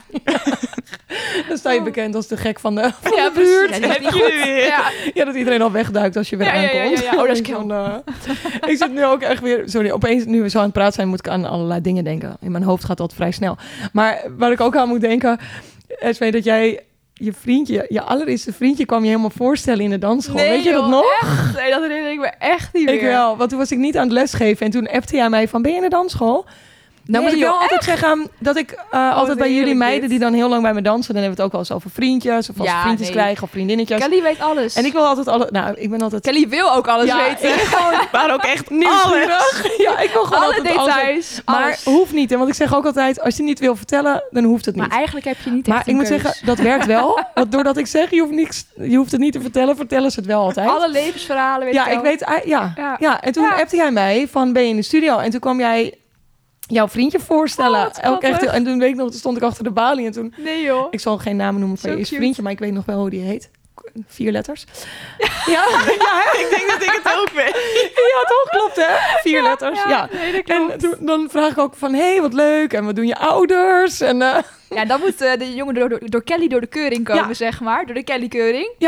A: Dan sta je bekend als de gek van de buurt.
C: Ja, dat is niet goed.
A: Ja, dat iedereen al wegduikt als je weer aankomt.
C: Ja. Oh, dat is kill.
A: Ik zit nu ook echt weer... Sorry, opeens nu we zo aan het praten zijn, moet ik aan allerlei dingen denken. In mijn hoofd gaat dat vrij snel. Maar waar ik ook aan moet denken, Esmee, dat jij... Je allereerste vriendje kwam je helemaal voorstellen in de dansschool.
C: Nee,
A: weet je dat nog?
C: Echt? Nee, dat herinner ik me echt niet meer.
A: Ik wel, want toen was ik niet aan het lesgeven. En toen appte jij mij van, ben je in de dansschool? Nou moet ik wel altijd zeggen dat ik altijd bij jullie meiden die dan heel lang bij me dansen, dan hebben we het ook wel eens over vriendjes of als vriendjes krijgen of vriendinnetjes.
C: Kelly weet alles.
A: En ik wil altijd alles. Nou, ik ben altijd.
C: Kelly wil ook alles weten.
B: Maar ook echt
A: nieuwsgierig. Ja, ik wil gewoon
C: alle
A: altijd
C: details.
A: Alles. Maar hoeft niet, hè? Want ik zeg ook altijd, als je niet wil vertellen, dan hoeft het niet.
C: Maar eigenlijk heb je niet.
A: Maar ik moet zeggen, dat werkt wel. Want doordat ik zeg, je hoeft het niet te vertellen, vertellen ze het wel altijd.
C: Alle levensverhalen. Weet
A: ik weet. Ja. En toen appte jij mij van, ben je in de studio? En toen kwam jij jouw vriendje voorstellen. En toen weet ik nog, toen stond ik achter de balie en toen...
C: Nee joh.
A: Ik zal geen namen noemen van je eerste vriendje, maar ik weet nog wel hoe die heet. 4 letters.
B: Ja, ik denk dat ik het ook weet.
A: Ja, toch? Klopt, hè? 4 letters. Ja.
C: Nee, dat klopt.
A: En dan vraag ik ook van, hé, wat leuk. En wat doen je ouders? En,
C: Ja, dan moet de jongen door Kelly door de keuring komen, zeg maar. Door de Kelly-keuring.
A: Ja.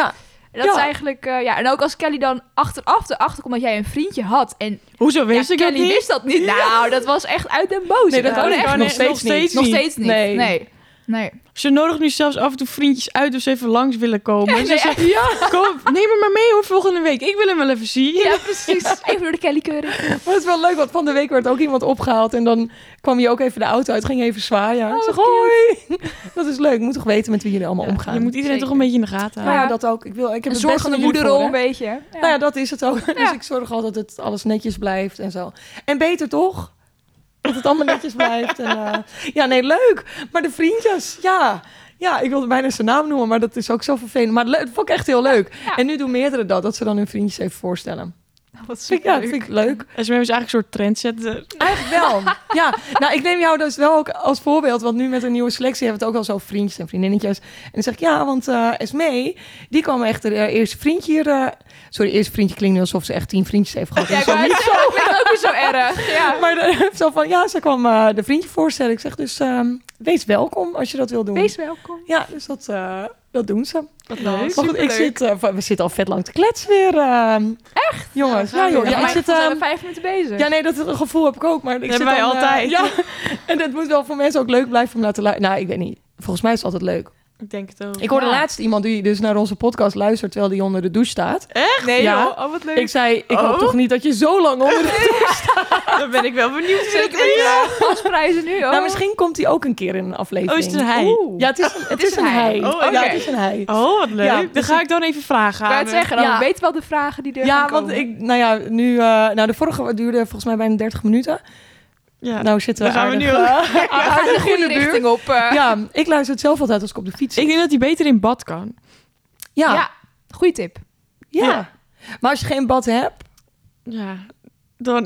C: En dat is eigenlijk... en ook als Kelly dan achteraf erachter komt dat jij een vriendje had. En
B: Hoezo wist ik dat
C: Kelly
B: niet?
C: wist dat niet. Nou, dat was echt uit den boze.
A: Nee, dat kan echt nog steeds niet.
C: Nog steeds niet.
A: Nee.
C: Nee.
B: Ze nodigt nu zelfs af en toe vriendjes uit of ze even langs willen komen. En ze
C: nee,
B: zegt, kom, neem me maar mee hoor, volgende week. Ik wil hem wel even zien.
C: Ja, precies. Even door de Kelly-keuring.
A: Maar het is wel leuk, want van de week werd ook iemand opgehaald. En dan kwam je ook even de auto uit, ging even zwaaien. Ik zeg, hoi. Dat is leuk. Je moet toch weten met wie jullie allemaal omgaan.
B: Je moet iedereen
C: Zeker.
B: toch een beetje in de gaten
A: Nou
B: houden.
A: ja, dat ook. Ik heb
C: Een
A: het best
C: zorgende
A: aan jullie
C: moederrol
A: voor,
C: een
A: hè.
C: beetje. Ja.
A: Nou ja, dat is het ook. Dus ik zorg altijd dat alles netjes blijft en zo. En beter toch? Dat het allemaal netjes blijft. En, ja, nee, leuk. Maar de vriendjes, ja. Ja, ik wilde bijna zijn naam noemen, maar dat is ook zo vervelend. Maar dat vond ik echt heel leuk.
C: Ja.
A: En nu doen meerdere dat ze dan hun vriendjes even voorstellen.
C: Wat
A: Ja, dat vind ik leuk.
B: En ze hebben dus eigenlijk een soort trendsetter.
A: Eigenlijk wel. Ja, nou, ik neem jou dus wel ook als voorbeeld. Want nu met een nieuwe selectie hebben we het ook al zo vriendjes en vriendinnetjes. En dan zeg ik, ja, want Esmee, die kwam echt de eerste vriendje hier... sorry, eerste vriendje klinkt nu alsof ze echt 10 vriendjes heeft gehad.
C: Ja, ik
A: Dat is
C: wou
A: ook
C: het
A: niet
C: zeggen, ik vind het ook weer zo erg. Ja.
A: Maar zo van, ja, ze kwam de vriendje voorstellen. Ik zeg dus, wees welkom als je dat wil doen.
C: Wees welkom.
A: Ja, dus dat doen ze.
B: Wat
C: leuk.
A: Maar goed, ik
C: Superleuk.
A: zit, we zitten al vet lang te kletsen weer. Echt? Jongens, ja, joh. Ja,
C: Ja,
A: ik zit,
C: we zijn 5 minuten bezig.
A: ja, nee, dat gevoel heb ik ook. Maar ik
B: hebben
A: zit
B: wij
A: dan,
B: altijd.
A: Ja, en dat moet wel voor mensen ook leuk blijven om naar te luisteren. Nou, ik weet niet. Volgens mij is het altijd leuk.
B: Ik denk het ook.
A: Ik hoorde
C: Ja.
A: laatst iemand die dus naar onze podcast luistert terwijl die onder de douche staat.
B: Echt?
C: Nee,
A: Ja.
C: joh. Oh, wat leuk.
A: Ik zei, ik hoop
B: Oh.
A: toch niet dat je zo lang onder de douche...
B: Dan ben ik wel benieuwd.
C: Zeker met je gasprijzen nu, hoor.
A: Nou, misschien komt hij ook een keer in een aflevering.
B: Oh, is het een hij?
A: Ja, het is een hij.
B: Oh, oké.
A: Ja, het is een hij.
B: Oh, wat leuk.
A: Ja,
B: Dan
A: dus
B: ga ik dan even vragen
C: Ik wou
B: aan
C: het zeggen, dan
A: Ja.
C: weet wel de vragen die er
A: Ja,
C: gaan
A: want
C: komen.
A: nu... de vorige duurde volgens mij bijna 30 minuten.
B: Ja.
A: Nou zitten we
B: Daar gaan we
A: aardig,
B: nu
C: Gaat de
A: aardig in
C: goede
A: de buurt.
C: richting op.
A: Ja, ik luister het zelf altijd als ik op de fiets zit.
B: Ik denk dat hij beter in bad kan.
A: Ja.
C: Ja, goeie tip.
A: Ja. Maar als je geen bad hebt,
B: Ja. Dan...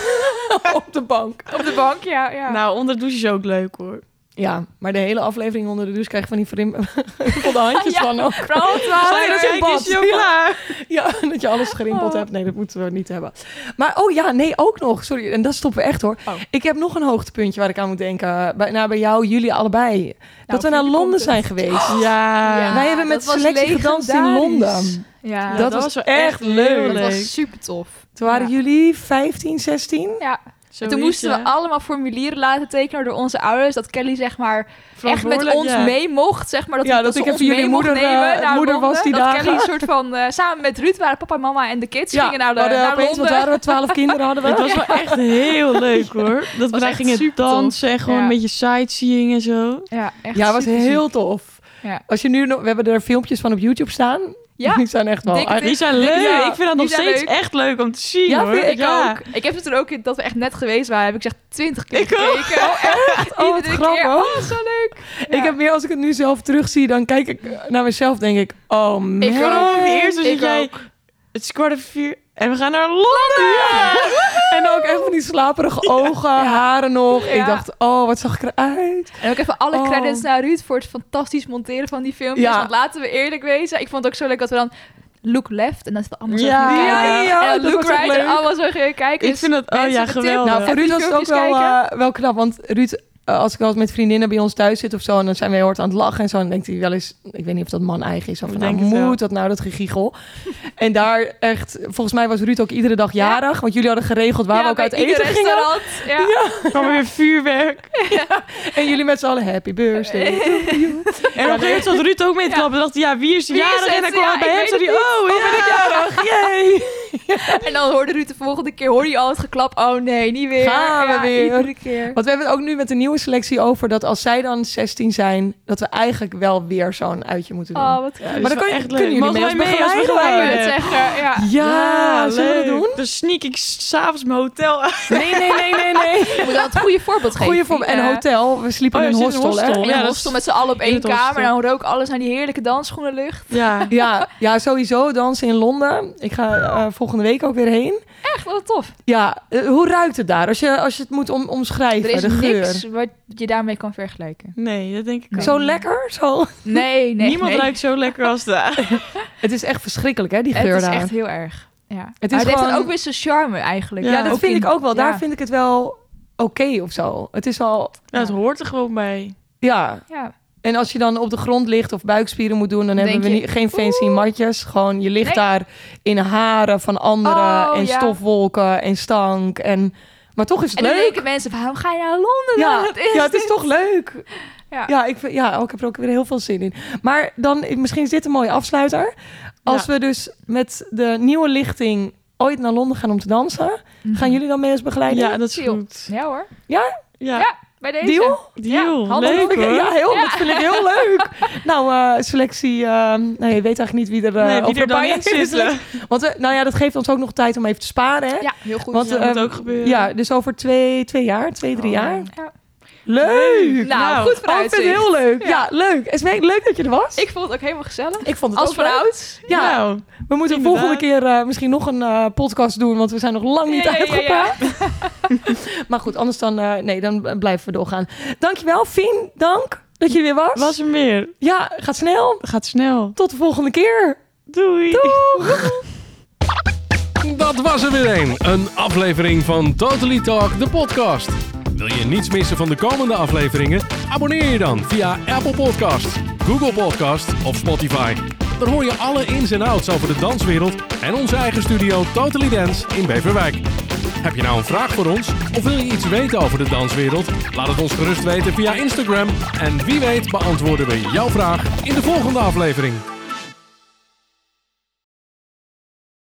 A: op de bank.
C: Op de bank, ja.
B: Nou, onder de douche is ook leuk hoor.
A: Ja, maar de hele aflevering onder de douche krijg je van die gerimpelde handjes
C: Ja.
A: van. ook.
C: Brandwater.
A: dat is een bad.
B: is hij ook
A: Ja.
B: klaar.
A: Ja, dat je alles gerimpeld hebt. Nee, dat moeten we niet hebben. Maar ook nog. Sorry, en dat stoppen we echt hoor.
C: Oh.
A: Ik heb nog een hoogtepuntje waar ik aan moet denken. Bij jou, jullie allebei. Dat we naar
C: nu
A: Londen
C: komt
A: zijn
C: het.
A: geweest.
B: Ja.
A: Wij hebben met
C: dat was
A: selectie gedanst in
C: legendarisch.
A: Londen.
C: Ja,
A: dat was echt leuk.
B: heel
C: dat
B: leuk.
C: was super tof.
A: Toen waren
C: Ja.
A: jullie 15, 16?
C: Ja.
B: Zo
C: En toen
B: is,
C: moesten we
B: hè.
C: allemaal formulieren laten tekenen door onze ouders. Dat Kelly zeg maar echt met
B: Verantwoordelijk,
C: ons
B: ja.
C: mee mocht. Zeg maar,
A: Ja, dat
C: ze
A: ik
C: ons
A: even jullie
C: mee mocht
A: moeder,
C: nemen naar
A: moeder
C: Londen.
A: was die
C: dat
A: dagen.
C: Kelly een soort van samen met Ruud waren papa, mama en de kids gingen naar,
A: we hadden
C: naar
A: opeens, wat
C: Londen.
A: waren we, 12 kinderen hadden we.
B: Het was wel echt heel leuk hoor. Dat we
C: was
B: daar
C: echt
B: gingen
C: super
B: dansen en gewoon
C: Ja.
B: een beetje sightseeing en zo.
C: Ja, echt
A: Ja, het was
C: super
A: heel
C: ziek.
A: tof.
C: Ja.
A: Als je nu nog, we hebben er filmpjes van op YouTube staan.
C: Ja.
A: Die zijn echt wel...
C: Dikke
B: Die zijn
C: Dikke-
B: leuk.
C: ja,
B: Ik vind dat
C: die
B: nog
C: zijn
B: steeds
C: leuk.
B: echt leuk om te zien
A: Ja,
B: hoor.
A: vind
C: Ik ook. Ik heb het er ook, dat we echt net geweest waren, heb ik zeg 20 keer
B: Ik ook.
C: gekeken. Echt?
A: Oh, wat
C: Iedere
A: grappig.
C: keer. Oh, zo leuk. Ja.
A: Ik heb meer, als ik het nu zelf terugzie, dan kijk ik naar mezelf, denk ik, oh man.
C: Ik ook.
B: Eerst als
C: Ik
B: jij...
C: ook.
B: Het is 4:15 en we gaan naar Londen.
A: En ook echt van die slaperige ogen, haren nog.
C: Ja.
A: Ik dacht, oh, wat zag ik eruit.
C: En ook even alle
A: Oh.
C: credits naar Ruud voor het fantastisch monteren van die filmpjes.
A: Ja.
C: Want laten we eerlijk wezen, ik vond het ook zo leuk dat we dan look left en dat we allemaal zo
B: Ja.
C: gingen kijken.
A: Ja,
C: en dan
A: dat
C: look
A: was echt
C: right en
A: leuk.
C: allemaal zo gingen kijken.
B: Ik
C: Dus
B: vind dat... Oh
C: mensen,
B: ja,
C: de tip.
B: geweldig.
A: Nou, voor
C: Even
A: Ruud
C: die
A: was het ook
C: filmpjes
A: wel knap, want Ruud, als ik wel eens met vriendinnen bij ons thuis zit of zo, en dan zijn wij hoort aan het lachen en zo, dan denkt hij wel eens, ik weet niet of dat man eigen is, of
B: Ik
A: nou,
B: denk het wel.
A: moet dat nou, dat gegiegel. En daar echt, volgens mij was Ruud ook iedere dag jarig, want jullie hadden geregeld waar we ook
C: bij
A: uit
C: ieder
A: eten gingen.
C: restaurant. Ja.
B: Er kwam weer vuurwerk.
A: En jullie met z'n allen happy birthday.
B: En op een gegeven moment zat Ruud ook mee te klappen. Dacht hij, ja, wie is de
C: Wie is
B: jarig?
C: het?
B: En dan kwam
C: Ja,
B: hij bij
C: ik
B: hem.
C: weet
B: Zei hij,
C: het
B: oh
C: niet.
B: ja.
A: Ben ik jarig, yay!
C: En dan hoorde Ruud de volgende keer, hoorde je al het geklap. Oh nee, niet weer.
A: Gaan we
C: Ja,
A: weer.
C: iedere keer.
A: Want we hebben het ook nu met de nieuwe selectie over dat als zij dan 16 zijn, dat we eigenlijk wel weer zo'n uitje moeten doen.
C: Oh, wat
B: Ja,
C: goed.
A: Maar dan kan je-
B: echt
A: kunnen
B: leuk.
A: jullie
B: Mogen
A: mee
B: wij
A: als
B: mee als
A: begeleider?
C: Ik wil
B: begeleider?
C: het zeggen, ja.
A: Ja, zullen we dat doen?
B: Dan sneak ik s'avonds mijn hotel uit.
A: Nee.
C: Je moet dan het goede voorbeeld geven.
A: Goeie voorbeeld. En
C: Ja.
A: hotel. We sliepen
B: Oh,
A: in een
B: je zit in een
A: hostel, hè?
B: hostel.
C: In een
B: Ja, dat
C: hostel
B: is-
C: met z'n allen op
B: in
C: één
B: het
C: kamer.
B: hostel.
C: En dan rook alles naar die heerlijke dansschoenenlucht.
B: Ja.
A: Ja, sowieso dansen in Londen. Ik ga volgende week ook weer heen.
C: Echt, wat tof.
A: Ja, hoe ruikt het daar? Als je het moet omschrijven,
C: Er is
A: de geur.
C: niks wat je daarmee kan vergelijken.
B: Nee, dat denk ik ook.
A: Zo lekker? Zo.
C: Nee.
B: Niemand ruikt zo lekker als daar.
A: Het is echt verschrikkelijk, hè, die geur
C: Het is
A: daar.
C: echt heel erg. Ja.
A: Het
C: Maar
A: is
C: het heeft dan
A: gewoon-
C: ook weer zijn charme eigenlijk.
B: Ja,
A: Ja, dat
C: ook
A: vind
C: in-
A: ik ook wel. Daar
C: ja.
A: vind ik het wel oké of zo. Het is al...
B: Ja, het hoort er gewoon bij.
A: Ja,
C: Ja.
A: En als je dan op de grond ligt of buikspieren moet doen... dan hebben we geen fancy matjes. Gewoon, je ligt daar in haren van anderen... en stofwolken en stank. Maar toch is het leuk.
C: En dan denken mensen, waarom ga je naar Londen dan?
A: Ja, het is toch leuk.
C: Ja.
A: Ik heb er ook weer heel veel zin in. Maar dan, misschien is dit een mooie afsluiter. Als we dus met de nieuwe lichting ooit naar Londen gaan om te dansen... gaan jullie dan mee als begeleiding?
B: Ja, dat is goed.
C: Ja hoor.
A: Ja?
C: Ja, bij deze.
A: Deal?
B: Deal. Leuk hoor.
A: Ja, dat vind ik heel leuk. Nou, selectie... je weet eigenlijk niet wie er
B: wie er dan in zit.
A: Want dat geeft ons ook nog tijd om even te sparen. Hè?
C: Ja, heel goed.
A: Want,
B: dat moet ook gebeuren.
A: Ja, dus over 2 jaar, 2-3 jaar.
C: Ja.
A: Leuk!
C: Nou, goed
A: ik vind het heel leuk. Ja, leuk. Esmee, leuk dat je er was.
C: Ik vond het ook helemaal gezellig.
A: Ik vond het
C: Als
A: ook leuk.
C: vanouds.
A: Ja,
B: Nou,
A: we moeten de volgende keer misschien nog een podcast doen, want we zijn nog lang niet uitgepraat. Maar goed, anders dan blijven we doorgaan. Dankjewel, Fien. Dank dat je weer was.
B: Was er meer?
A: Ja, gaat snel.
B: Gaat snel.
A: Tot de volgende keer.
B: Doei.
A: Doeg.
D: Dat was er weer een aflevering van Totally Talk, de podcast. Wil je niets missen van de komende afleveringen? Abonneer je dan via Apple Podcasts, Google Podcasts of Spotify. Dan hoor je alle ins en outs over de danswereld en onze eigen studio Totally Dance in Beverwijk. Heb je nou een vraag voor ons of wil je iets weten over de danswereld? Laat het ons gerust weten via Instagram en wie weet beantwoorden we jouw vraag in de volgende aflevering.